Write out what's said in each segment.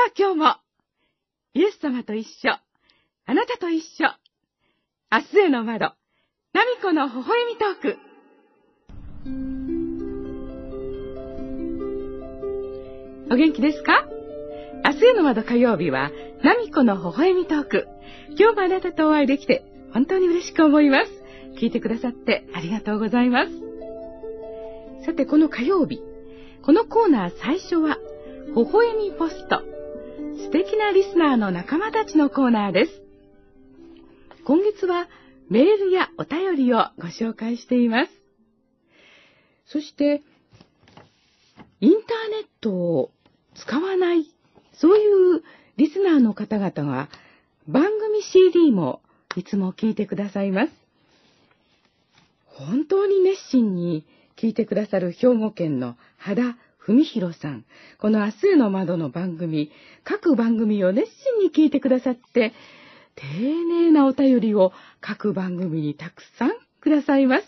あ今日も、イエス様と一緒、あなたと一緒、明日への窓、ナミコの微笑みトーク。お元気ですか？明日への窓火曜日は、ナミコの微笑みトーク。今日もあなたとお会いできて、本当に嬉しく思います。聞いてくださってありがとうございます。さて、この火曜日、このコーナー最初は、微笑みポスト。素敵なリスナーの仲間たちのコーナーです。今月はメールやお便りをご紹介しています。そして、インターネットを使わない、そういうリスナーの方々が番組 CD もいつも聞いてくださいます。本当に熱心に聞いてくださる兵庫県の原文弘さん。この明日への窓の番組、各番組を熱心に聞いてくださって、丁寧なお便りを各番組にたくさんくださいます。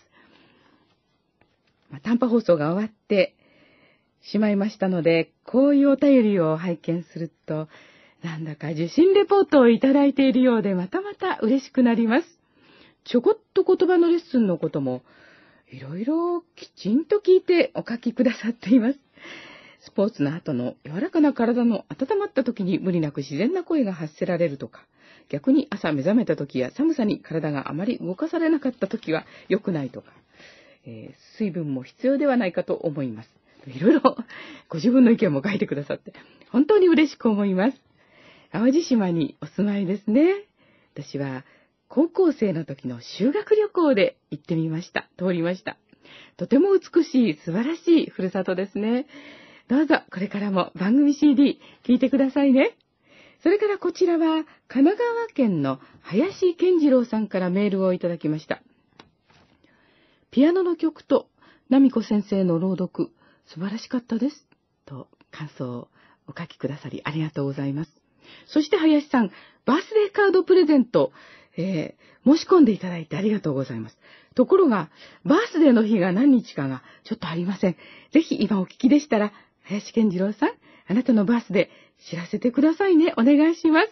短波放送が終わってしまいましたので、こういうお便りを拝見すると、なんだか受信レポートをいただいているようで、またまた嬉しくなります。ちょこっと言葉のレッスンのことも、いろいろきちんと聞いてお書きくださっています。スポーツの後の柔らかな体の温まった時に無理なく自然な声が発せられるとか、逆に朝目覚めた時や寒さに体があまり動かされなかった時は良くないとか、水分も必要ではないかと思います。いろいろご自分の意見も書いてくださって本当に嬉しく思います。淡路島にお住まいですね。私は高校生の時の修学旅行で行ってみました。通りました。とても美しい素晴らしいふるさとですね。どうぞこれからも番組 CD 聞いてくださいね。それからこちらは神奈川県の林健次郎さんからメールをいただきました。ピアノの曲とナミコ先生の朗読素晴らしかったですと感想をお書きくださりありがとうございます。そして林さん、バースデーカードプレゼント、申し込んでいただいてありがとうございます。ところがバースデーの日が何日かがちょっとありません。ぜひ今お聞きでしたら林健次郎さん、あなたのバースデー知らせてくださいね。お願いします。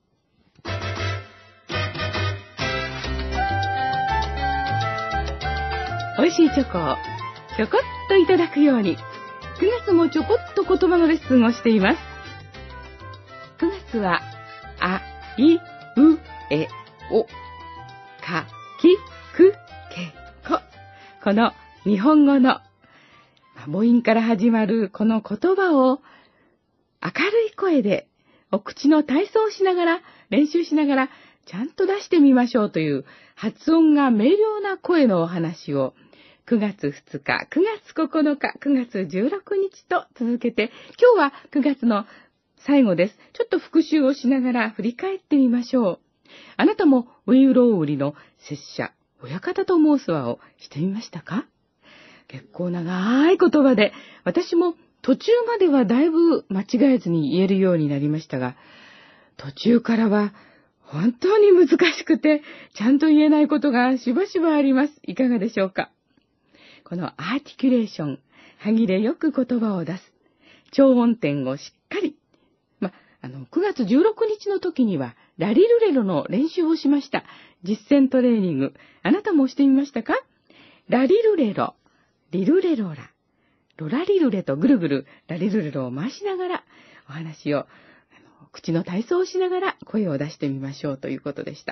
美味しいチョコをちょこっといただくように、9月もちょこっと言葉のレッスンをしています。9月は、あ、い、う、え、お、か、き、く、け、こ。この日本語の母音から始まるこの言葉を明るい声でお口の体操をしながら、練習しながらちゃんと出してみましょうという発音が明瞭な声のお話を9月2日、9月9日、9月16日と続けて、今日は9月の最後です。ちょっと復習をしながら振り返ってみましょう。あなたもウイウロウリの拙者、親方と申すわをしてみましたか？結構長い言葉で、私も途中まではだいぶ間違えずに言えるようになりましたが、途中からは本当に難しくて、ちゃんと言えないことがしばしばあります。いかがでしょうか？このアーティキュレーション、歯切れよく言葉を出す、長音点をしっかり、9月16日の時にはラリルレロの練習をしました。実践トレーニング。あなたもしてみましたか？ラリルレロ、リルレロラ、ロラリルレとぐるぐるラリルレロを回しながらお話を、口の体操をしながら声を出してみましょうということでした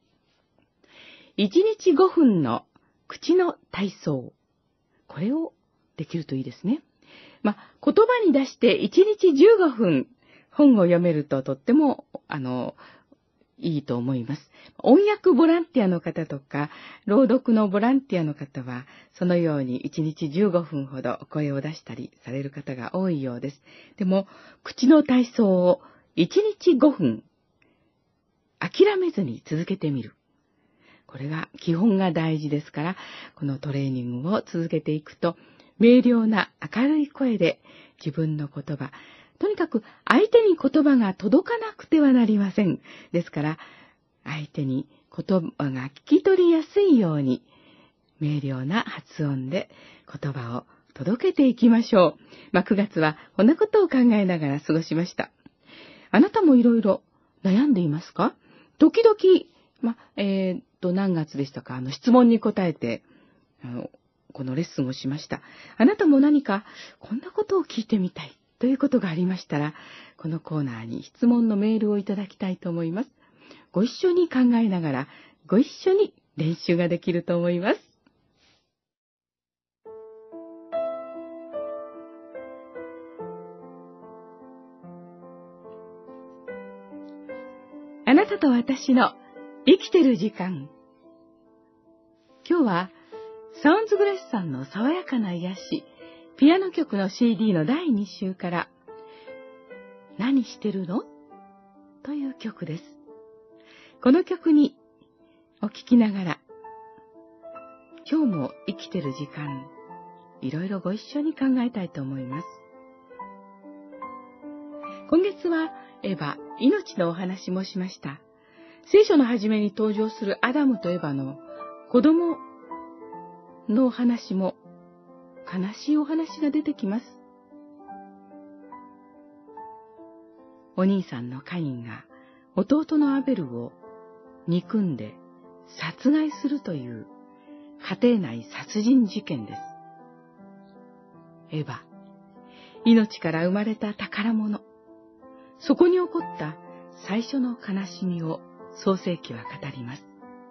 。1日5分の口の体操。これをできるといいですね。言葉に出して1日15分本を読めるととっても、いいと思います。音訳ボランティアの方とか、朗読のボランティアの方は、そのように1日15分ほど声を出したりされる方が多いようです。でも、口の体操を1日5分、諦めずに続けてみる。これが基本が大事ですから、このトレーニングを続けていくと、明瞭な明るい声で自分の言葉、とにかく相手に言葉が届かなくてはなりません。ですから、相手に言葉が聞き取りやすいように、明瞭な発音で言葉を届けていきましょう。9月はこんなことを考えながら過ごしました。 あなたもいろいろ悩んでいますか？時々、何月でしたか、質問に答えて、このレッスンをしました。あなたも何か、こんなことを聞いてみたいということがありましたら、このコーナーに質問のメールをいただきたいと思います。ご一緒に考えながら、ご一緒に練習ができると思います。あなたと私の生きてる時間。今日はサウンズグレスさんの爽やかな癒し、ピアノ曲の CD の第2週から、何してるの？という曲です。この曲にお聴きながら、今日も生きてる時間、いろいろご一緒に考えたいと思います。今月はエヴァ、命のお話もしました。聖書の初めに登場するアダムとエヴァの子供のお話も悲しいお話が出てきます。お兄さんのカインが弟のアベルを憎んで殺害するという家庭内殺人事件です。エヴァ、命から生まれた宝物、そこに起こった最初の悲しみを創世記は語ります。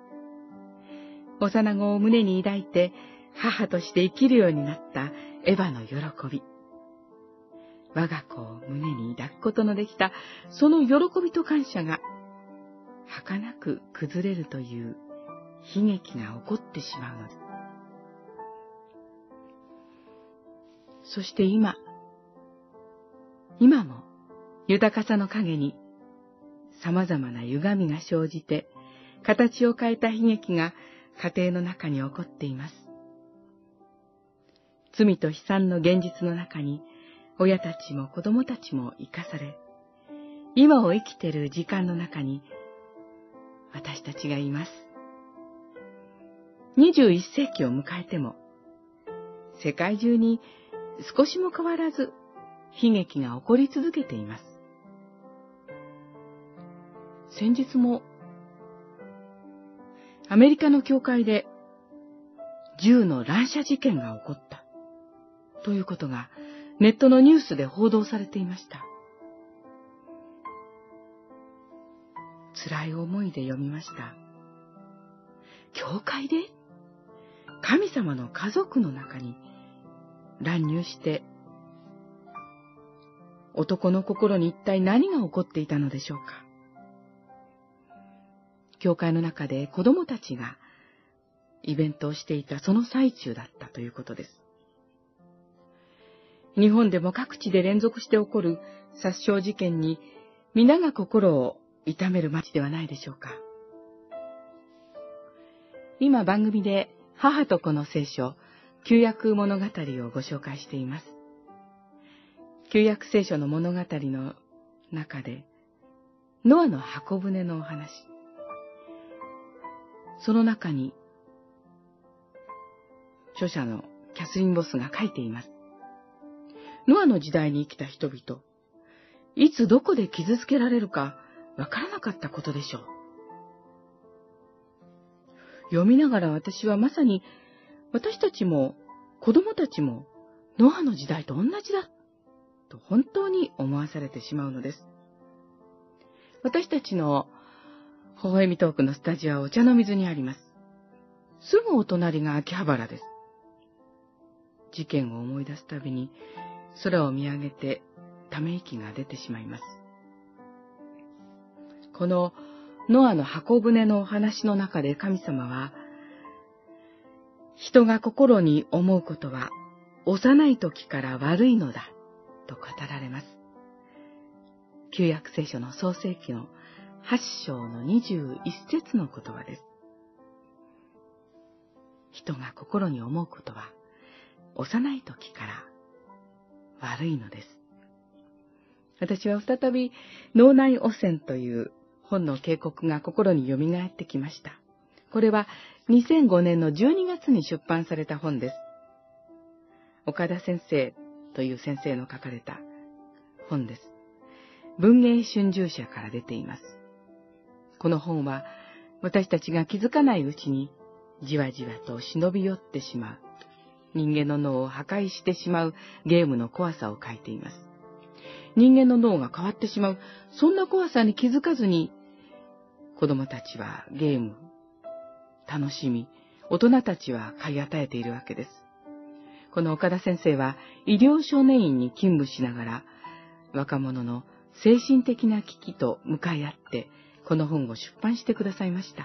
幼子を胸に抱いて母として生きるようになったエヴァの喜び。我が子を胸に抱くことのできたその喜びと感謝が儚く崩れるという悲劇が起こってしまうのです。そして今も豊かさの陰に様々な歪みが生じて形を変えた悲劇が家庭の中に起こっています。罪と悲惨の現実の中に親たちも子供たちも生かされ、今を生きている時間の中に私たちがいます。21世紀を迎えても世界中に少しも変わらず悲劇が起こり続けています。先日もアメリカの教会で銃の乱射事件が起こったということがネットのニュースで報道されていました。辛い思いで読みました。教会で神様の家族の中に乱入して男の心に一体何が起こっていたのでしょうか。教会の中で子供たちがイベントをしていたその最中だったということです。日本でも各地で連続して起こる殺傷事件に皆が心を痛める街ではないでしょうか。今番組で母と子の聖書、旧約物語をご紹介しています。旧約聖書の物語の中でノアの箱舟のお話、その中に著者のキャスリン・ボスが書いています。ノアの時代に生きた人々、いつどこで傷つけられるかわからなかったことでしょう。読みながら私はまさに私たちも子供たちもノアの時代と同じだと本当に思わされてしまうのです。私たちの微笑みトークのスタジオはお茶の水にあります。すぐお隣が秋葉原です。事件を思い出すたびに空を見上げてため息が出てしまいます。このノアの箱舟のお話の中で神様は、人が心に思うことは幼い時から悪いのだと語られます。旧約聖書の創世記の8章の21節の言葉です。人が心に思うことは幼い時から悪いのです。私は再び脳内汚染という本の警告が心によみがえってきました。これは2005年の12月に出版された本です。岡田先生という先生の書かれた本です。 文藝春秋社から出ています。この本は私たちが気づかないうちにじわじわと忍び寄ってしまう、人間の脳を破壊してしまうゲームの怖さを書いています。人間の脳が変わってしまう、そんな怖さに気づかずに、子供たちはゲーム、楽しみ、大人たちは買い与えているわけです。この岡田先生は医療少年院に勤務しながら、若者の精神的な危機と向かい合って、この本を出版してくださいました。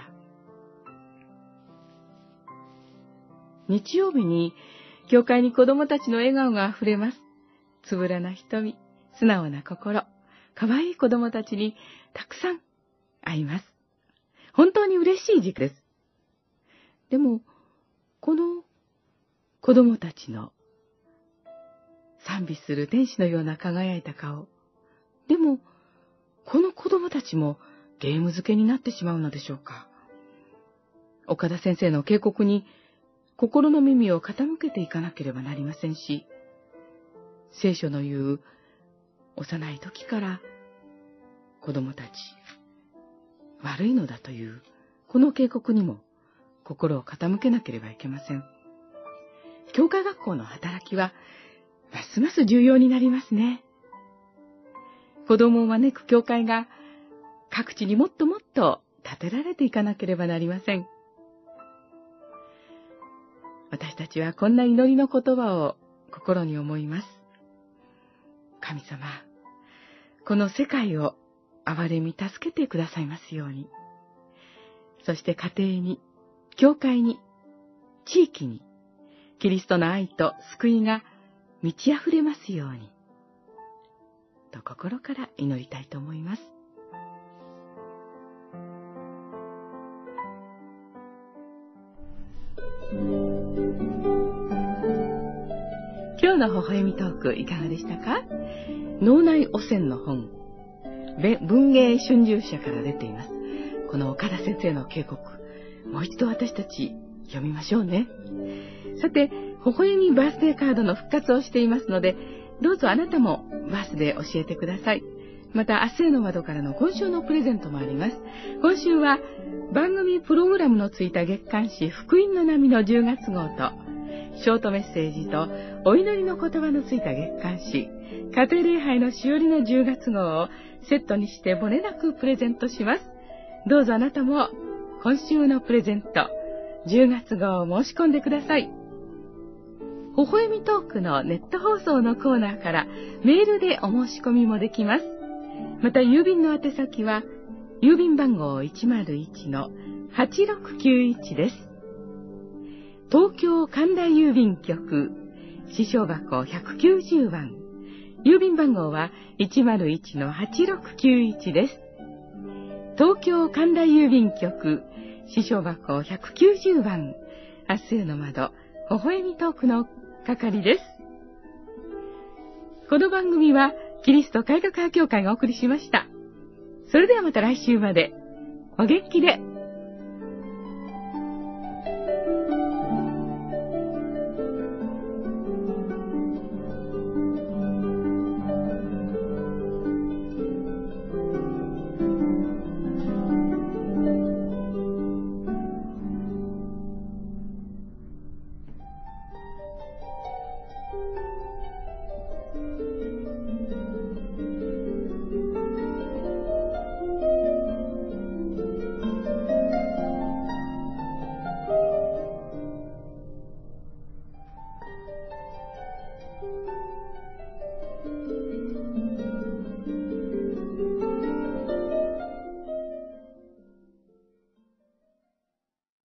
日曜日に、教会に子供たちの笑顔があふれます。つぶらな瞳、素直な心、かわいい子供たちにたくさん会います。本当に嬉しい時期です。でも、この子供たちの賛美する天使のような輝いた顔。でも、この子供たちもゲーム漬けになってしまうのでしょうか。岡田先生の警告に心の耳を傾けていかなければなりませんし、聖書の言う幼い時から子供たち悪いのだというこの警告にも心を傾けなければいけません。教会学校の働きはますます重要になりますね。子供を招く教会が各地にもっともっと建てられていかなければなりません。私たちはこんな祈りの言葉を心に思います。神様、この世界を憐れみ助けてくださいますように。そして家庭に、教会に、地域に、キリストの愛と救いが満ち溢れますように。と心から祈りたいと思います。今日の微笑みトークいかがでしたか？脳内汚染の本、文芸春秋社から出ています。この岡田先生の警告、もう一度私たち読みましょうね。さて、微笑みバースデーカードの復活をしていますので、どうぞあなたもバースデー教えてください。また、明日への窓からの今週のプレゼントもあります。今週は番組プログラムのついた月刊誌福音の波の10月号と、ショートメッセージとお祈りの言葉のついた月刊誌家庭礼拝のしおりの10月号をセットにして漏れなくプレゼントします。どうぞあなたも今週のプレゼント10月号を申し込んでください。微笑みトークのネット放送のコーナーからメールでお申し込みもできます。また郵便の宛先は郵便番号 101-8691 です。東京神田郵便局支所箱190番、郵便番号は 101-8691 です。東京神田郵便局支所箱190番、明日への窓微笑みトークの係です。この番組はキリスト改革派教会がお送りしました。それではまた来週までお元気で。